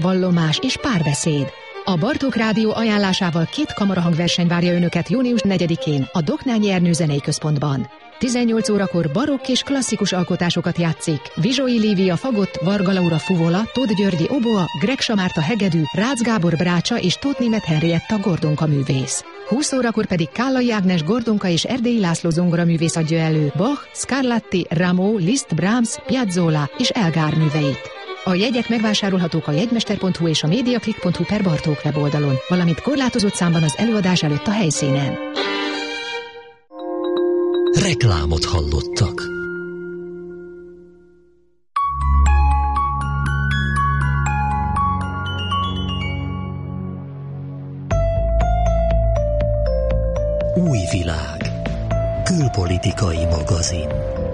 vallomás és párbeszéd. A Bartók Rádió ajánlásával 2 kamarahangverseny várja önöket június 4-én a Doknányi Ernő Zenei Központban. 18 órakor barokk és klasszikus alkotásokat játszik Vizsói Lívia fagott, Varga Laura fuvola, Tóth Györgyi oboa, Gregsa Márta hegedű, Rácz Gábor brácsa és Tóth Németh Henrietta gordonka művész. 20 órakor pedig Kállai Ágnes gordonka és Erdélyi László zongoraművész adja elő Bach, Scarlatti, Rameau, Liszt, Brahms, Piazzolla és Elgar műveit. A jegyek megvásárolhatók a jegymester.hu és a mediaclick.hu/Bartók weboldalon, valamint korlátozott számban az előadás előtt a helyszínen. Reklámot hallottak. Új világ. Külpolitikai magazin.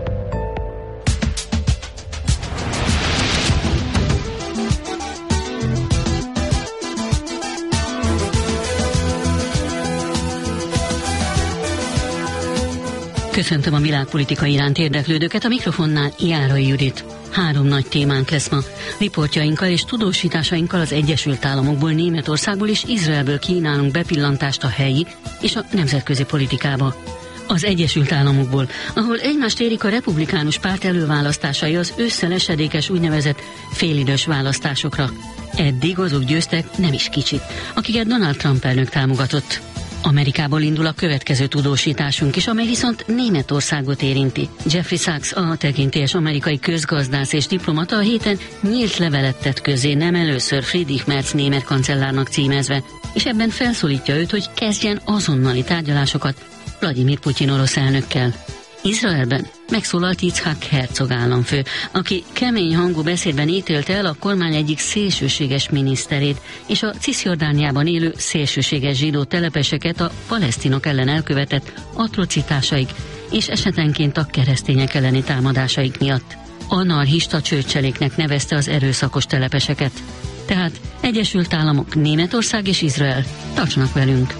Köszöntöm a világpolitika iránt érdeklődőket, a mikrofonnál Járai Judit. 3 nagy témánk lesz ma. Riportjainkkal és tudósításainkkal az Egyesült Államokból, Németországból és Izraelből kínálunk bepillantást a helyi és a nemzetközi politikába. Az Egyesült Államokból, ahol egymást érik a republikánus párt előválasztásai az ősszel esedékes úgynevezett félidős választásokra. Eddig azok győztek, nem is kicsit, akiket Donald Trump elnök támogatott. Amerikából indul a következő tudósításunk is, amely viszont Németországot érinti. Jeffrey Sachs, a tekintélyes amerikai közgazdász és diplomata a héten nyílt levelet tett közé, nem először Friedrich Merz német kancellárnak címezve, és ebben felszólítja őt, hogy kezdjen azonnali tárgyalásokat Vladimir Putyin orosz elnökkel. Izraelben megszólalt Yitzhak Herzog államfő, aki kemény hangú beszédben ítélte el a kormány egyik szélsőséges miniszterét és a Cisjordániában élő szélsőséges zsidó telepeseket a palesztinok ellen elkövetett atrocitásaik és esetenként a keresztények elleni támadásaik miatt. Anarchista csőcseléknek nevezte az erőszakos telepeseket. Tehát Egyesült Államok, Németország és Izrael. Tartsanak velünk!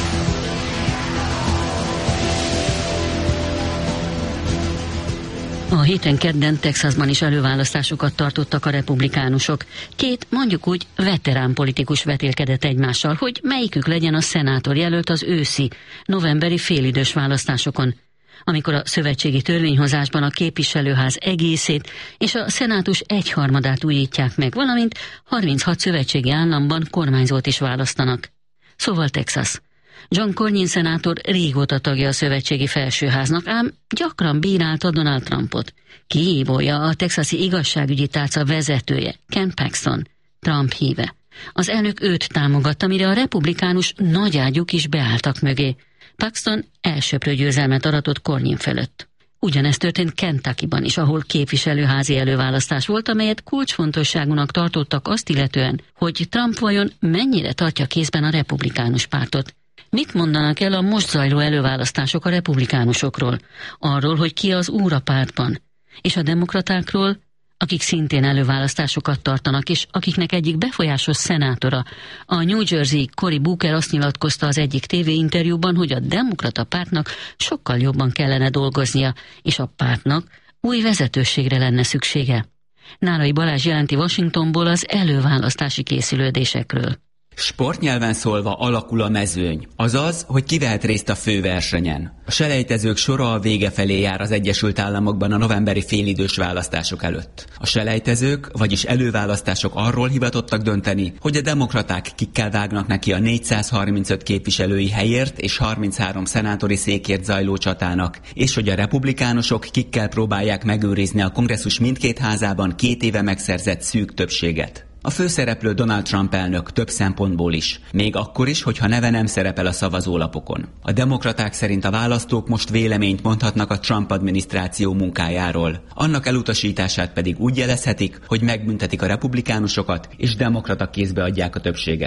A héten kedden Texasban is előválasztásokat tartottak a republikánusok. 2, mondjuk úgy, veterán politikus vetélkedett egymással, hogy melyikük legyen a szenátor jelölt az őszi, novemberi félidős választásokon, amikor a szövetségi törvényhozásban a képviselőház egészét és a szenátus 1/3 újítják meg, valamint 36 szövetségi államban kormányzót is választanak. Szóval Texas. John Cornyn szenátor régóta tagja a szövetségi felsőháznak, ám gyakran bírálta Donald Trumpot. Kihívója a texasi igazságügyi tárca vezetője, Ken Paxton, Trump híve. Az elnök őt támogatta, mire a republikánus nagyágyúk is beálltak mögé. Paxton elsöprő győzelmet aratott Cornyn fölött. Ugyanezt történt Kentuckyban is, ahol képviselőházi előválasztás volt, amelyet kulcsfontosságúnak tartottak azt illetően, hogy Trump vajon mennyire tartja kézben a republikánus pártot. Mit mondanak el a most zajló előválasztások a republikánusokról? Arról, hogy ki az úr a pártban? És a demokratákról, akik szintén előválasztásokat tartanak, és akiknek egyik befolyásos szenátora, a New Jersey Cory Booker azt nyilatkozta az egyik tévéinterjúban, hogy a demokrata pártnak sokkal jobban kellene dolgoznia, és a pártnak új vezetőségre lenne szüksége. Nárai Balázs jelenti Washingtonból az előválasztási készülődésekről. Sportnyelven szólva alakul a mezőny, azaz, hogy ki vehet részt a főversenyen. A selejtezők sora a vége felé jár az Egyesült Államokban a novemberi félidős választások előtt. A selejtezők, vagyis előválasztások arról hivatottak dönteni, hogy a demokraták kikkel vágnak neki a 435 képviselői helyért és 33 szenátori székért zajló csatának, és hogy a republikánusok kikkel próbálják megőrizni a kongresszus mindkét házában 2 éve megszerzett szűk többséget. A főszereplő Donald Trump elnök több szempontból is, még akkor is, hogyha neve nem szerepel a szavazólapokon. A demokraták szerint a választók most véleményt mondhatnak a Trump adminisztráció munkájáról. Annak elutasítását pedig úgy jelezhetik, hogy megbüntetik a republikánusokat és demokrata kézbe adják a többséget.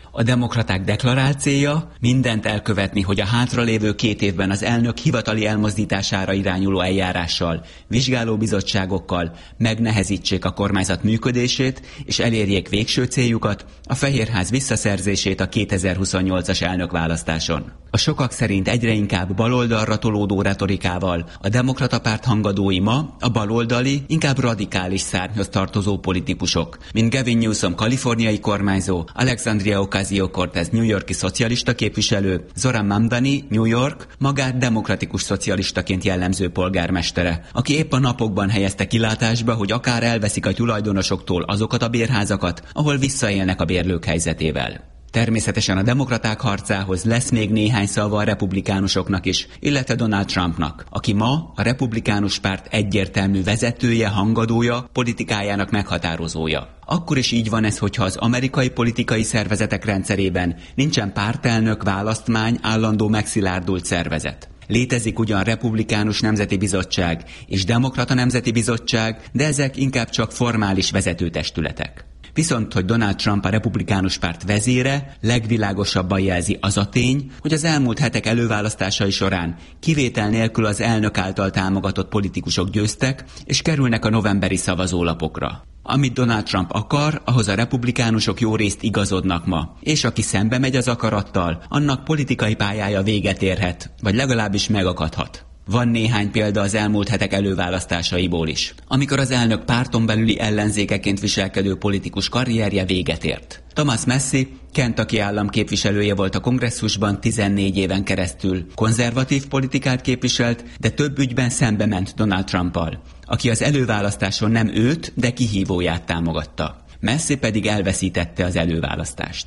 A demokraták deklarált célja mindent elkövetni, hogy a hátralévő 2 évben az elnök hivatali elmozdítására irányuló eljárással, vizsgálóbizottságokkal megnehezítsék a kormányzat működését, és elérjék végső céljukat, a Fehérház visszaszerzését a 2028-as elnökválasztáson. A sokak szerint egyre inkább baloldalra tolódó retorikával a demokrata párt hangadói ma a baloldali, inkább radikális szárnyhoz tartozó politikusok, mint Gavin Newsom kaliforniai kormányzó, Alexandria Ocasio-Cortez New York-i szocialista képviselő, Zoran Mamdani New York magát demokratikus szocialistaként jellemző polgármestere, aki épp a napokban helyezte kilátásba, hogy akár elveszik a tulajdonosoktól azokat a bérházakat, ahol visszaélnek a bérlők helyzetével. Természetesen a demokraták harcához lesz még néhány szava a republikánusoknak is, illetve Donald Trumpnak, aki ma a republikánus párt egyértelmű vezetője, hangadója, politikájának meghatározója. Akkor is így van ez, hogyha az amerikai politikai szervezetek rendszerében nincsen pártelnök, választmány, állandó megszilárdult szervezet. Létezik ugyan republikánus nemzeti bizottság és demokrata nemzeti bizottság, de ezek inkább csak formális vezetőtestületek. Viszont, hogy Donald Trump a republikánus párt vezére, legvilágosabban jelzi az a tény, hogy az elmúlt hetek előválasztásai során kivétel nélkül az elnök által támogatott politikusok győztek, és kerülnek a novemberi szavazólapokra. Amit Donald Trump akar, ahhoz a republikánusok jó részt igazodnak ma, és aki szembe megy az akarattal, annak politikai pályája véget érhet, vagy legalábbis megakadhat. Van néhány példa az elmúlt hetek előválasztásaiból is, amikor az elnök párton belüli ellenzékeként viselkedő politikus karrierje véget ért. Thomas Massie Kentucky állam képviselője volt a kongresszusban 14 éven keresztül. Konzervatív politikát képviselt, de több ügyben szembe ment Donald Trumpal, aki az előválasztáson nem őt, de kihívóját támogatta. Massie pedig elveszítette az előválasztást.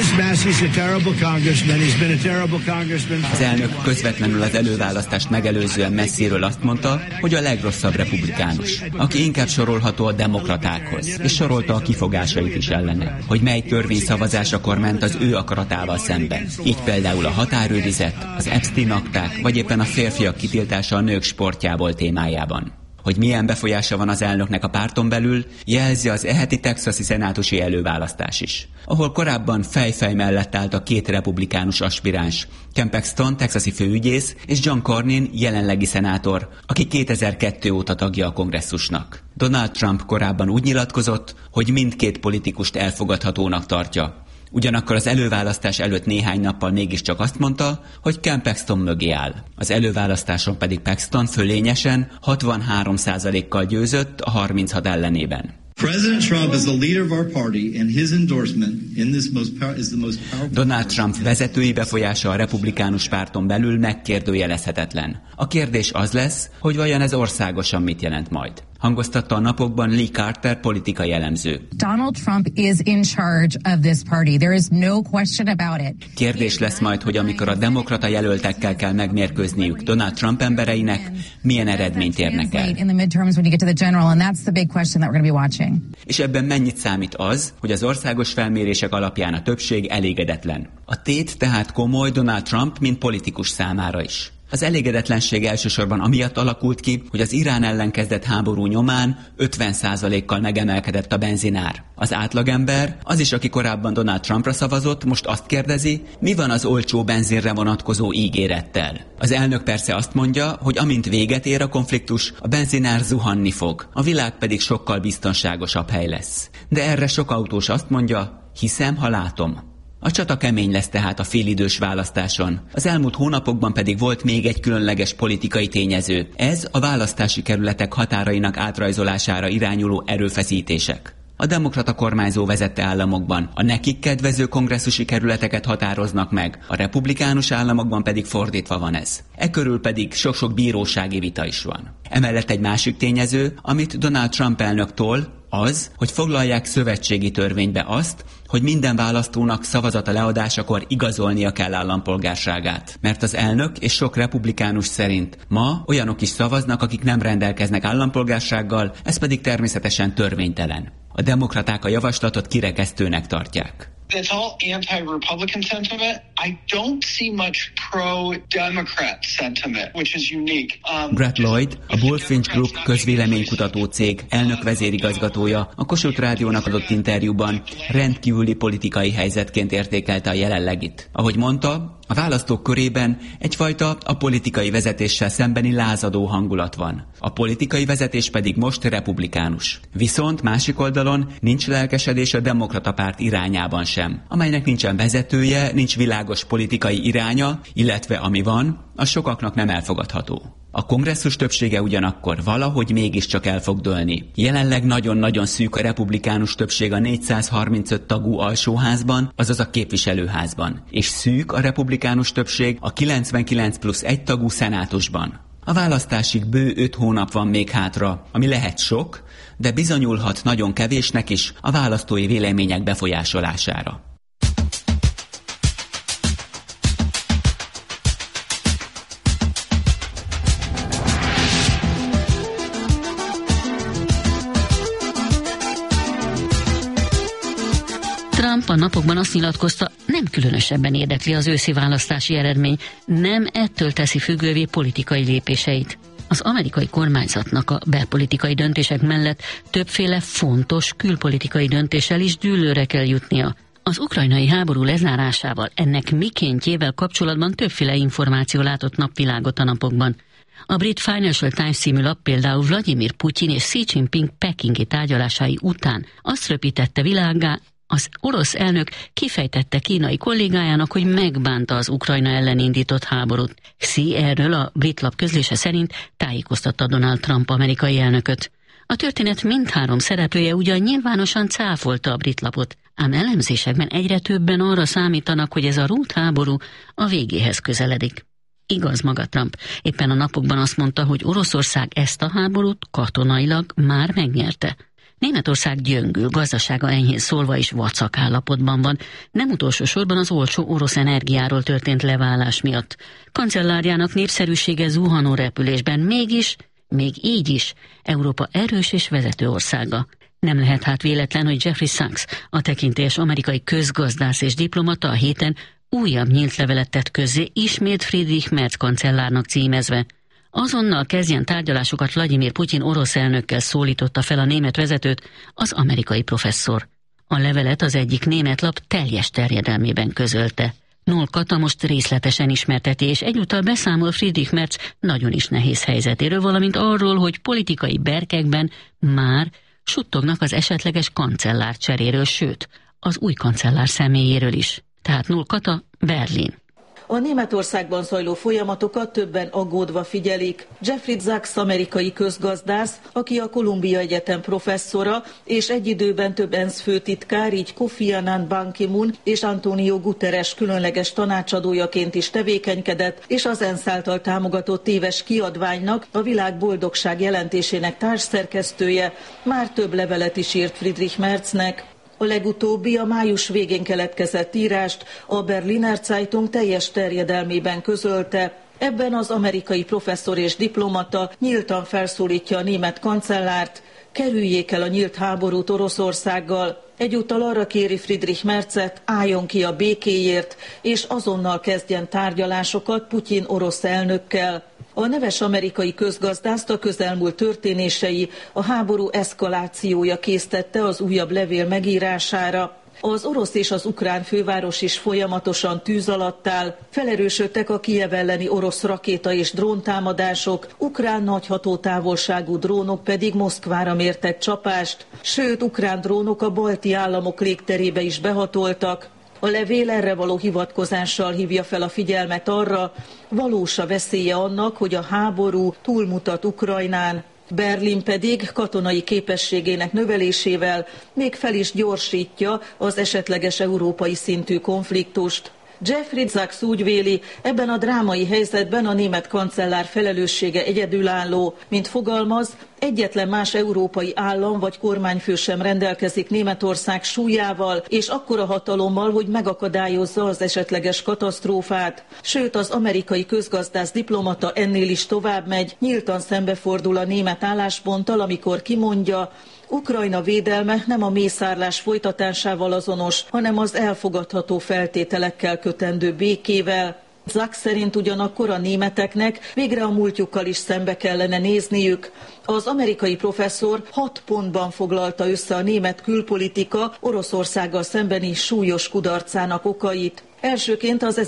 Az elnök közvetlenül az előválasztást megelőzően Massieről azt mondta, hogy a legrosszabb republikánus, aki inkább sorolható a demokratákhoz, és sorolta a kifogásait is ellene, hogy mely törvényszavazásakor ment az ő akaratával szemben. Így például a határőrizet, az Epstein akták, vagy éppen a férfiak kitiltása a nők sportjából témájában. Hogy milyen befolyása van az elnöknek a párton belül, jelzi az eheti texasi szenátusi előválasztás is, ahol korábban fej mellett állt a 2 republikánus aspiráns, Ken Paxton, texasi főügyész, és John Cornyn, jelenlegi szenátor, aki 2002 óta tagja a kongresszusnak. Donald Trump korábban úgy nyilatkozott, hogy mindkét politikust elfogadhatónak tartja. Ugyanakkor az előválasztás előtt néhány nappal mégiscsak azt mondta, hogy Ken Paxton mögé áll. Az előválasztáson pedig Paxton fölényesen 63%-kal győzött a 36 ellenében. Donald Trump vezetői befolyása a republikánus párton belül megkérdőjelezhetetlen. A kérdés az lesz, hogy vajon ez országosan mit jelent majd. Hangoztatta a napokban Lee Carter politikai elemző. Donald Trump is in charge of this party. There is no question about it. Kérdés lesz majd, hogy amikor a demokrata jelöltekkel kell megmérkőzniük Donald Trump embereinek, milyen eredményt érnek el. És ebben mennyit számít az, hogy az országos felmérések alapján a többség elégedetlen. A tét tehát komoly Donald Trump, mint politikus számára is. Az elégedetlenség elsősorban amiatt alakult ki, hogy az Irán ellen kezdett háború nyomán 50%-kal megemelkedett a benzinár. Az átlagember, az is, aki korábban Donald Trumpra szavazott, most azt kérdezi, mi van az olcsó benzinre vonatkozó ígérettel. Az elnök persze azt mondja, hogy amint véget ér a konfliktus, a benzinár zuhanni fog, a világ pedig sokkal biztonságosabb hely lesz. De erre sok autós azt mondja, hiszem, ha látom. A csata kemény lesz tehát a félidős választáson. Az elmúlt hónapokban pedig volt még egy különleges politikai tényező. Ez a választási kerületek határainak átrajzolására irányuló erőfeszítések. A demokrata kormányzó vezette államokban a nekik kedvező kongresszusi kerületeket határoznak meg, a republikánus államokban pedig fordítva van ez. E körül pedig sok-sok bírósági vita is van. Emellett egy másik tényező, amit Donald Trump elnök tol, az, hogy foglalják szövetségi törvénybe azt, hogy minden választónak szavazata leadásakor igazolnia kell állampolgárságát. Mert az elnök és sok republikánus szerint ma olyanok is szavaznak, akik nem rendelkeznek állampolgársággal, ez pedig természetesen törvénytelen. A demokraták a javaslatot kirekesztőnek tartják. It's all anti-Republican sentiment. I don't see much pro-Democrat sentiment, which is unique. Brett Lloyd, a Bullfinch Group közvéleménykutató cég elnök vezérigazgatója a Kossuth Rádiónak adott interjúban rendkívüli politikai helyzetként értékelte a jelenlegit. Ahogy mondta, a választók körében egyfajta a politikai vezetéssel szembeni lázadó hangulat van. A politikai vezetés pedig most republikánus. Viszont másik oldalon nincs lelkesedés a demokrata párt irányában sem, amelynek nincsen vezetője, nincs világos politikai iránya, illetve ami van, az sokaknak nem elfogadható. A kongresszus többsége ugyanakkor valahogy mégiscsak el fog dőlni. Jelenleg nagyon-nagyon szűk a republikánus többség a 435 tagú alsóházban, azaz a képviselőházban, és szűk a republikánus többség a 99+1 tagú szenátusban. A választásig bő 5 hónap van még hátra, ami lehet sok, de bizonyulhat nagyon kevésnek is a választói vélemények befolyásolására. Trump a napokban azt nyilatkozta, nem különösebben érdekli az őszi választási eredmény, nem ettől teszi függővé politikai lépéseit. Az amerikai kormányzatnak a belpolitikai döntések mellett többféle fontos külpolitikai döntéssel is dűlőre kell jutnia. Az ukrajnai háború lezárásával, ennek mikéntjével kapcsolatban többféle információ látott napvilágot a napokban. A brit Financial Times című lap például Vladimir Putyin és Xi Jinping pekingi tárgyalásai után azt röpítette világgá, az orosz elnök kifejtette kínai kollégájának, hogy megbánta az Ukrajna ellen indított háborút. Xi erről a brit lap közlése szerint tájékoztatta Donald Trump amerikai elnököt. A történet mindhárom szereplője ugyan nyilvánosan cáfolta a brit lapot, ám elemzésekben egyre többen arra számítanak, hogy ez a rút háború a végéhez közeledik. Igaz maga Trump. Éppen a napokban azt mondta, hogy Oroszország ezt a háborút katonailag már megnyerte. Németország gyöngül, gazdasága enyhén szólva is vacak állapotban van, nem utolsó sorban az olcsó orosz energiáról történt leválás miatt. Kancellárjának népszerűsége zuhanó repülésben, még így is Európa erős és vezető országa. Nem lehet hát véletlen, hogy Jeffrey Sachs, a tekintélyes amerikai közgazdász és diplomata a héten újabb nyílt levelet tett közzé, ismét Friedrich Merz kancellárnak címezve. Azonnal kezdjen tárgyalásokat Vladimir Putyin orosz elnökkel, szólította fel a német vezetőt az amerikai professzor. A levelet az egyik német lap teljes terjedelmében közölte. Noll Kata most részletesen ismerteti, és egyúttal beszámol Friedrich Merz nagyon is nehéz helyzetéről, valamint arról, hogy politikai berkekben már suttognak az esetleges kancellár cseréről, sőt, az új kancellár személyéről is. Tehát Noll Kata, Berlin. A Németországban zajló folyamatokat többen aggódva figyelik. Jeffrey Sachs amerikai közgazdász, aki a Columbia Egyetem professzora, és egy időben több ENSZ főtitkár, így Kofi Annan, Ban Ki-moon és Antonio Guterres különleges tanácsadójaként is tevékenykedett, és az ENSZ által támogatott éves kiadványnak, a világ boldogság jelentésének társszerkesztője, már több levelet is írt Friedrich Merznek. A legutóbbi a május végén keletkezett írást a Berliner Zeitung teljes terjedelmében közölte. Ebben az amerikai professzor és diplomata nyíltan felszólítja a német kancellárt, kerüljék el a nyílt háborút Oroszországgal. Egyúttal arra kéri Friedrich Merzet, álljon ki a békéért, és azonnal kezdjen tárgyalásokat Putyin orosz elnökkel. A neves amerikai közgazdászt a közelmúlt történései, a háború eszkalációja késztette az újabb levél megírására. Az orosz és az ukrán főváros is folyamatosan tűz alatt áll. Felerősödtek a Kijev elleni orosz rakéta és dróntámadások, ukrán nagy hatótávolságú drónok pedig Moszkvára mértek csapást. Sőt, ukrán drónok a balti államok légterébe is behatoltak. A levél erre való hivatkozással hívja fel a figyelmet arra, valós a veszélye annak, hogy a háború túlmutat Ukrajnán. Berlin pedig katonai képességének növelésével még fel is gyorsítja az esetleges európai szintű konfliktust. Jeffrey Sachs úgy véli, ebben a drámai helyzetben a német kancellár felelőssége egyedülálló, mint fogalmaz, egyetlen más európai állam vagy kormányfő sem rendelkezik Németország súlyával és akkora hatalommal, hogy megakadályozza az esetleges katasztrófát. Sőt, az amerikai közgazdász diplomata ennél is tovább megy, nyíltan szembefordul a német állásponttal, amikor kimondja, Ukrajna védelme nem a mészárlás folytatásával azonos, hanem az elfogadható feltételekkel kötendő békével. Sachs szerint ugyanakkor a németeknek végre a múltjukkal is szembe kellene nézniük. Az amerikai professzor 6 pontban foglalta össze a német külpolitika Oroszországgal szembeni súlyos kudarcának okait. Elsőként az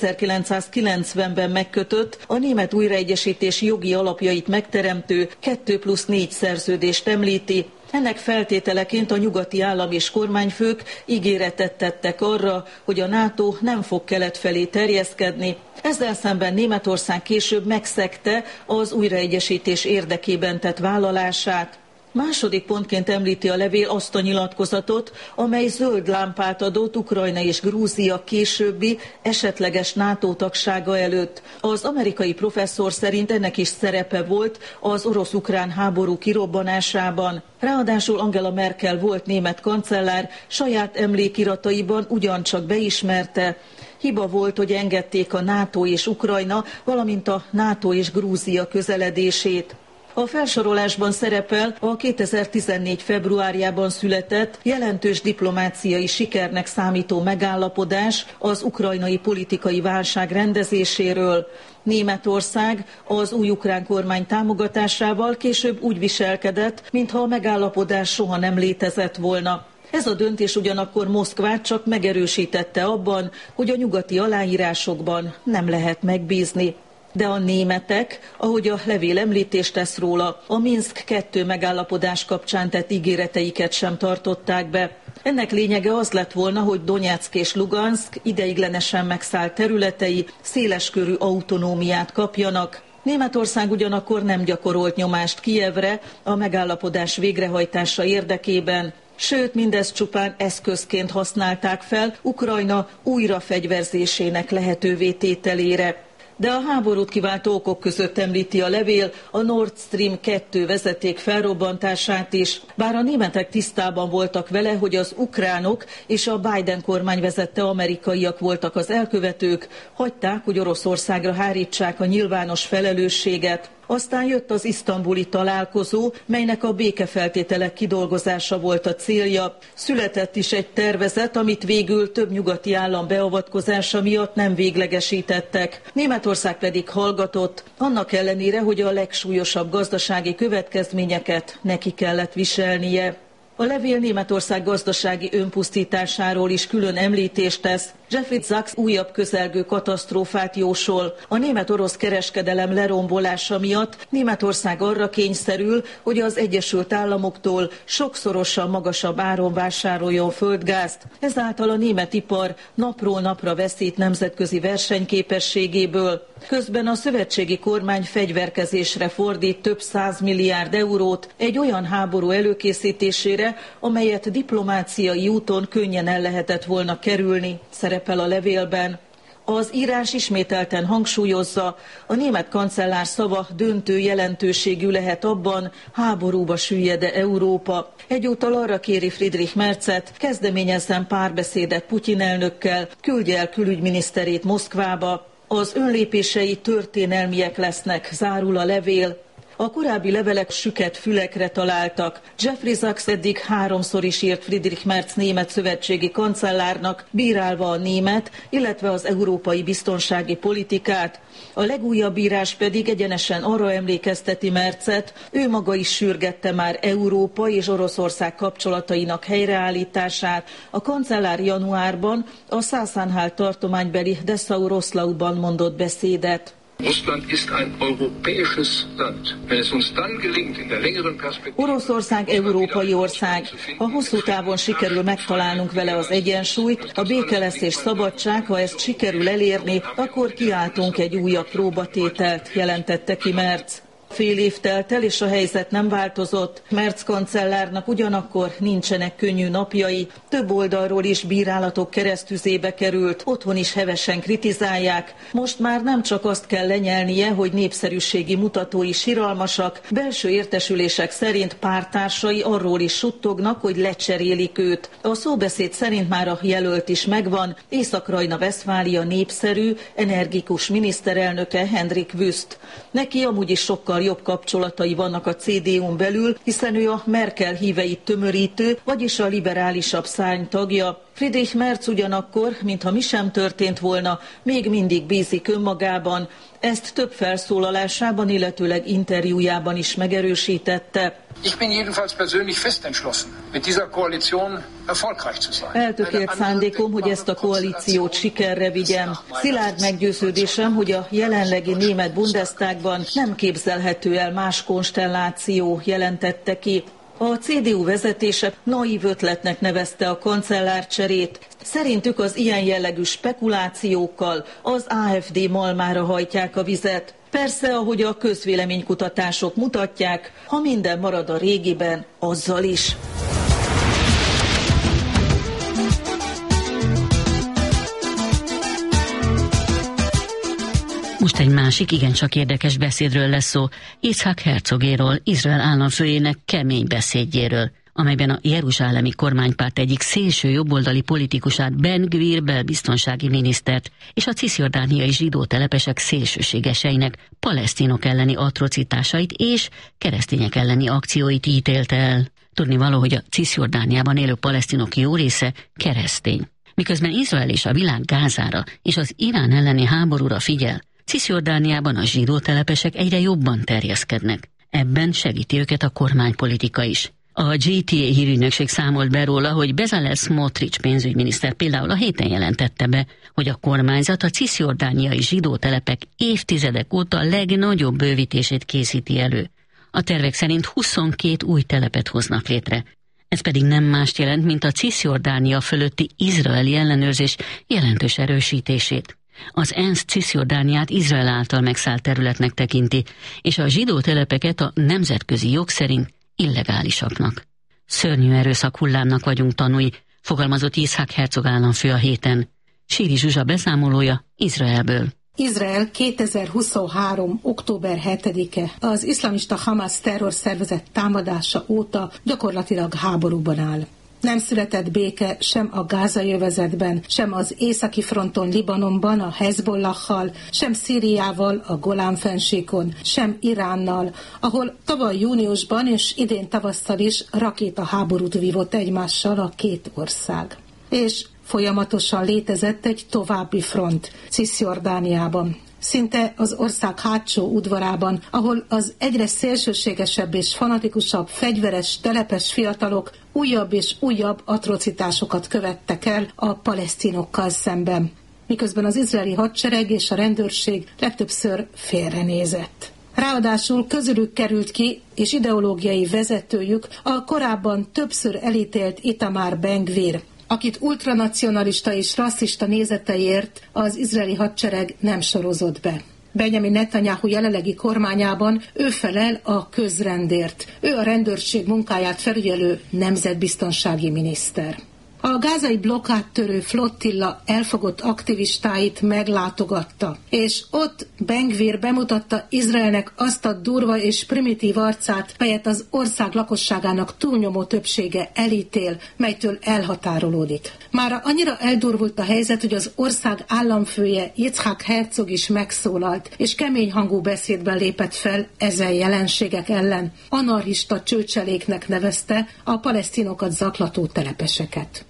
1990-ben megkötött, a német újraegyesítés jogi alapjait megteremtő 2+4 szerződést említi. Ennek feltételeként a nyugati állam és kormányfők ígéretet tettek arra, hogy a NATO nem fog kelet felé terjeszkedni. Ezzel szemben Németország később megszegte az újraegyesítés érdekében tett vállalását. Második pontként említi a levél azt a nyilatkozatot, amely zöld lámpát adott Ukrajna és Grúzia későbbi esetleges NATO tagsága előtt. Az amerikai professzor szerint ennek is szerepe volt az orosz-ukrán háború kirobbanásában. Ráadásul Angela Merkel volt német kancellár saját emlékirataiban ugyancsak beismerte. Hiba volt, hogy engedték a NATO és Ukrajna, valamint a NATO és Grúzia közeledését. A felsorolásban szerepel a 2014. februárjában született, jelentős diplomáciai sikernek számító megállapodás az ukrajnai politikai válság rendezéséről. Németország az új ukrán kormány támogatásával később úgy viselkedett, mintha a megállapodás soha nem létezett volna. Ez a döntés ugyanakkor Moszkvát csak megerősítette abban, hogy a nyugati aláírásokban nem lehet megbízni. De a németek, ahogy a levél említést tesz róla, a Minszk 2 megállapodás kapcsán tett ígéreteiket sem tartották be. Ennek lényege az lett volna, hogy Donyeck és Luganszk ideiglenesen megszállt területei széleskörű autonómiát kapjanak. Németország ugyanakkor nem gyakorolt nyomást Kijevre a megállapodás végrehajtása érdekében, sőt, mindezt csupán eszközként használták fel Ukrajna újrafegyverzésének lehetővé tételére. De a háborút kiváltó okok között említi a levél a Nord Stream 2 vezeték felrobbantását is. Bár a németek tisztában voltak vele, hogy az ukránok és a Biden kormány vezette amerikaiak voltak az elkövetők, hagyták, hogy Oroszországra hárítsák a nyilvános felelősséget. Aztán jött az isztambuli találkozó, melynek a békefeltételek kidolgozása volt a célja. Született is egy tervezet, amit végül több nyugati állam beavatkozása miatt nem véglegesítettek. Németország pedig hallgatott, annak ellenére, hogy a legsúlyosabb gazdasági következményeket neki kellett viselnie. A levél Németország gazdasági önpusztításáról is külön említést tesz. Jeffrey Sachs újabb közelgő katasztrófát jósol. A német-orosz kereskedelem lerombolása miatt Németország arra kényszerül, hogy az Egyesült Államoktól sokszorosan magasabb áron vásároljon földgázt. Ezáltal a német ipar napról napra veszít nemzetközi versenyképességéből. Közben a szövetségi kormány fegyverkezésre fordít több 100 milliárd eurót egy olyan háború előkészítésére, amelyet diplomáciai úton könnyen el lehetett volna kerülni, szerepel a levélben. Az írás ismételten hangsúlyozza, a német kancellár szava döntő jelentőségű lehet abban, háborúba süllyed-e Európa. Egyúttal arra kéri Friedrich Merzet, kezdeményezzen párbeszédet Putyin elnökkel, küldje el külügyminiszterét Moszkvába. Az önlépései történelmiek lesznek, zárul a levél. A korábbi levelek süket fülekre találtak. Jeffrey Sachs eddig 3-szor is írt Friedrich Merz német szövetségi kancellárnak, bírálva a német, illetve az európai biztonsági politikát. A legújabb írás pedig egyenesen arra emlékezteti Merzet, ő maga is sürgette már Európa és Oroszország kapcsolatainak helyreállítását. A kancellár januárban a Sachsen-Anhalt tartománybeli Dessau-Roßlauban mondott beszédet. Oroszország európai ország. Ha hosszú távon sikerül megtalálnunk vele az egyensúlyt, a béke lesz és szabadság, ha ezt sikerül elérni, akkor kiáltunk egy újabb próbatételt, jelentette ki Merz. Fél év telt el, és a helyzet nem változott. Merz kancellárnak ugyanakkor nincsenek könnyű napjai. Több oldalról is bírálatok keresztüzébe került, otthon is hevesen kritizálják. Most már nem csak azt kell lenyelnie, hogy népszerűségi mutatói siralmasak, belső értesülések szerint pártársai arról is suttognak, hogy lecserélik őt. A szóbeszéd szerint már a jelölt is megvan, Észak-Rajna-Vesztfália népszerű, energikus miniszterelnöke Hendrik Wüst. Neki amúgy is sokkal hamar jobb kapcsolatai vannak a CDU-n belül, hiszen ő a Merkel híveit tömörítő, vagyis a liberálisabb szárny tagja. Friedrich Merz ugyanakkor, mintha mi sem történt volna, még mindig bízik önmagában. Ezt több felszólalásában, illetőleg interjújában is megerősítette. Ich bin jedenfalls persönlich fest entschlossen, mit dieser Koalition erfolgreich zu sein. Eltökélt szándékom, hogy ezt a koalíciót sikerre vigyem. Szilárd meggyőződésem, hogy a jelenlegi német Bundestagban nem képzelhető el más konstelláció, jelentette ki. A CDU vezetése naív ötletnek nevezte a kancellárcserét. Szerintük az ilyen jellegű spekulációkkal az AfD malmára hajtják a vizet. Persze, ahogy a közvéleménykutatások mutatják, ha minden marad a régiben, azzal is. Most egy másik, igencsak érdekes beszédről lesz szó, Yitzhak Herzogéről, Izrael államfőjének kemény beszédjéről, amelyben a jeruzsálemi kormánypárt egyik szélső jobboldali politikusát, Ben Gvir belbiztonsági minisztert és a cisjordániai zsidó telepesek szélsőségeseinek palesztinok elleni atrocitásait és keresztények elleni akcióit ítélte el. Tudnivaló, hogy a Cisjordániában élő palesztinok jó része keresztény. Miközben Izrael és a világ Gázára és az Irán elleni háborúra figyel, Cisjordániában a zsidó telepesek egyre jobban terjeszkednek. Ebben segíti őket a kormánypolitika is. A GTA hírügynökség számolt be róla, hogy Bezalel Smotrich pénzügyminiszter például a héten jelentette be, hogy a kormányzat a cisjordániai zsidó telepek évtizedek óta a legnagyobb bővítését készíti elő. A tervek szerint 22 új telepet hoznak létre. Ez pedig nem mást jelent, mint a Cisjordánia fölötti izraeli ellenőrzés jelentős erősítését. Az ENSZ Cisjordániát Izrael által megszállt területnek tekinti, és a zsidó telepeket a nemzetközi jog szerint illegálisaknak. Szörnyű erőszak hullámnak vagyunk tanúi, fogalmazott Yitzhak Herzog államfő a héten. Síri Zsuzsa beszámolója Izraelből. Izrael 2023. október 7-e az iszlamista Hamas terrorszervezet támadása óta gyakorlatilag háborúban áll. Nem született béke sem a gázai övezetben, sem az északi fronton Libanonban a Hezbollahhal, sem Szíriával a Golán-fennsíkon, sem Iránnal, ahol tavaly júniusban és idén tavasszal is rakétaháborút vívott egymással a két ország. És folyamatosan létezett egy további front Cisjordániában. Szinte az ország hátsó udvarában, ahol az egyre szélsőségesebb és fanatikusabb fegyveres, telepes fiatalok újabb és újabb atrocitásokat követtek el a palesztinokkal szemben, miközben az izraeli hadsereg és a rendőrség legtöbbször félrenézett. Ráadásul közülük került ki, és ideológiai vezetőjük a korábban többször elítélt Itamar Ben Gvir, akit ultranacionalista és rasszista nézeteiért az izraeli hadsereg nem sorozott be. Benjamin Netanyahu jelenlegi kormányában ő felel a közrendért. Ő a rendőrség munkáját felügyelő nemzetbiztonsági miniszter. A gázai blokádtörő flottilla elfogott aktivistáit meglátogatta, és ott Ben Gvir bemutatta Izraelnek azt a durva és primitív arcát, melyet az ország lakosságának túlnyomó többsége elítél, melytől elhatárolódik. Mára annyira eldurvult a helyzet, hogy az ország államfője Yitzhak Herzog is megszólalt, és kemény hangú beszédben lépett fel ezen jelenségek ellen. Anarchista csőcseléknek nevezte a palesztinokat zaklató telepeseket.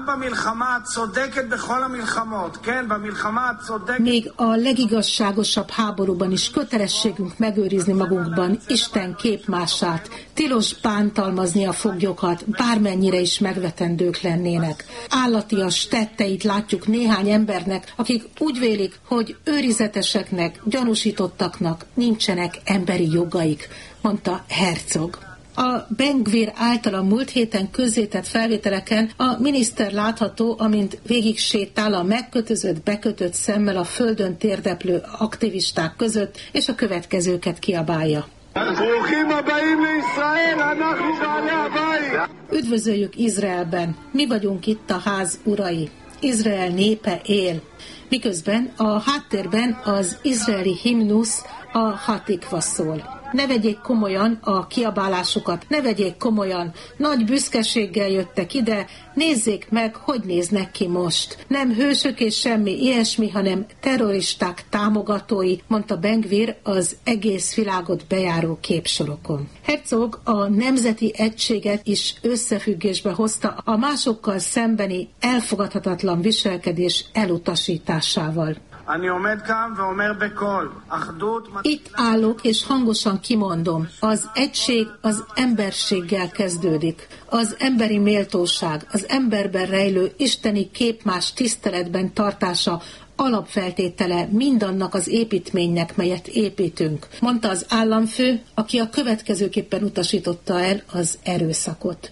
Még a legigazságosabb háborúban is kötelességünk megőrizni magunkban Isten képmását, tilos bántalmazni a foglyokat, bármennyire is megvetendők lennének. Állatias tetteit látjuk néhány embernek, akik úgy vélik, hogy őrizeteseknek, gyanúsítottaknak nincsenek emberi jogaik, mondta Herzog. A Ben Gvir által múlt héten közzétett felvételeken a miniszter látható, amint végig sétál a megkötözött, bekötött szemmel a földön térdeplő aktivisták között, és a következőket kiabálja. Üdvözöljük Izraelben, mi vagyunk itt a ház urai. Izrael népe él. Miközben a háttérben az izraeli himnusz, a Hatikva szól. Ne vegyék komolyan a kiabálásukat, ne vegyék komolyan. Nagy büszkeséggel jöttek ide, nézzék meg, hogy néznek ki most. Nem hősök és semmi ilyesmi, hanem terroristák támogatói, mondta Ben-Gvir az egész világot bejáró képsorokon. Herzog a nemzeti egységet is összefüggésbe hozta a másokkal szembeni elfogadhatatlan viselkedés elutasításával. Itt állok és hangosan kimondom, az egység az emberséggel kezdődik. Az emberi méltóság, az emberben rejlő isteni képmás tiszteletben tartása alapfeltétele mindannak az építménynek, melyet építünk, mondta az államfő, aki a következőképpen utasította el az erőszakot.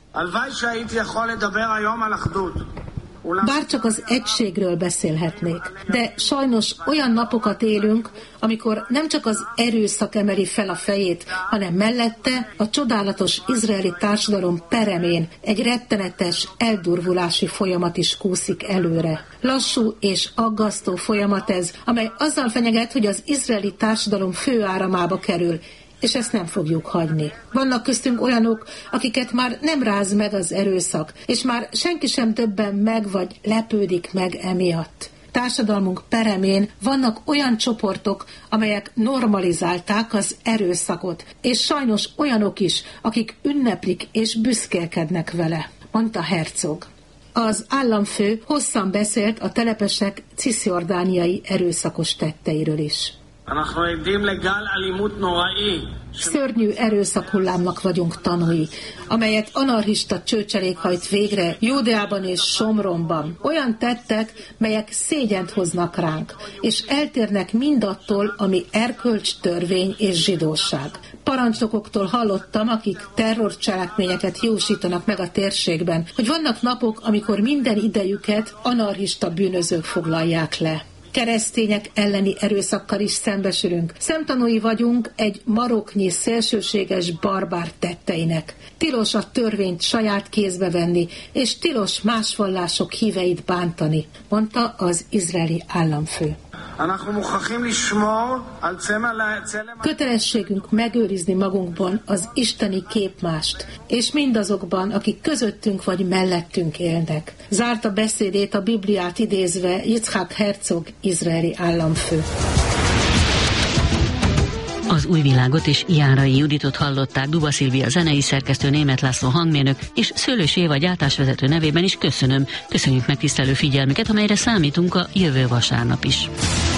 Bárcsak az egységről beszélhetnék, de sajnos olyan napokat élünk, amikor nem csak az erőszak emeli fel a fejét, hanem mellette a csodálatos izraeli társadalom peremén egy rettenetes eldurvulási folyamat is kúszik előre. Lassú és aggasztó folyamat ez, amely azzal fenyeget, hogy az izraeli társadalom főáramába kerül, és ezt nem fogjuk hagyni. Vannak köztünk olyanok, akiket már nem ráz meg az erőszak, és már senki sem döbben meg, vagy lepődik meg emiatt. Társadalmunk peremén vannak olyan csoportok, amelyek normalizálták az erőszakot, és sajnos olyanok is, akik ünneplik és büszkélkednek vele, mondta Herzog. Az államfő hosszan beszélt a telepesek cisjordániai erőszakos tetteiről is. Szörnyű erőszakhullámnak vagyunk tanúi, amelyet anarchista csőcselék hajt végre Júdeában és Somronban. Olyan tettek, melyek szégyent hoznak ránk, és eltérnek mindattól, ami erkölcs, törvény és zsidóság. Parancsnokoktól hallottam, akik terrorcselekményeket jósítanak meg a térségben, hogy vannak napok, amikor minden idejüket anarchista bűnözők foglalják le. Keresztények elleni erőszakkal is szembesülünk. Szemtanúi vagyunk egy maroknyi szélsőséges barbár tetteinek. Tilos a törvényt saját kézbe venni, és tilos más vallások híveit bántani, mondta az izraeli államfő. Kötelességünk megőrizni magunkban az isteni képmást, és mindazokban, akik közöttünk vagy mellettünk élnek. Zárta beszédét a Bibliát idézve Yitzhak Herzog, izraeli államfő. Az Új Világot és Járai Juditot hallották. Duba Szilvia zenei szerkesztő, Németh László hangmérnök és Szőlős Éva gyártásvezető nevében is köszönjük megtisztelő figyelmüket, amelyre számítunk a jövő vasárnap is.